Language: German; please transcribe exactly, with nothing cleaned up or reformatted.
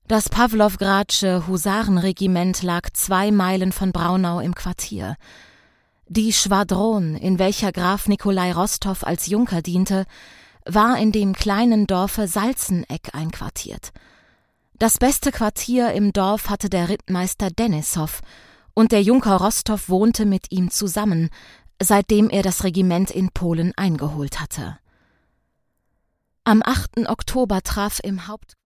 Das Pawlowgradsche Husarenregiment lag zwei Meilen von Braunau im Quartier. Die Schwadron, in welcher Graf Nikolai Rostow als Junker diente, war in dem kleinen Dorfe Salzeneck einquartiert. Das beste Quartier im Dorf hatte der Rittmeister Denissow, und der Junker Rostow wohnte mit ihm zusammen, seitdem er das Regiment in Polen eingeholt hatte. Am achten Oktober traf im Haupt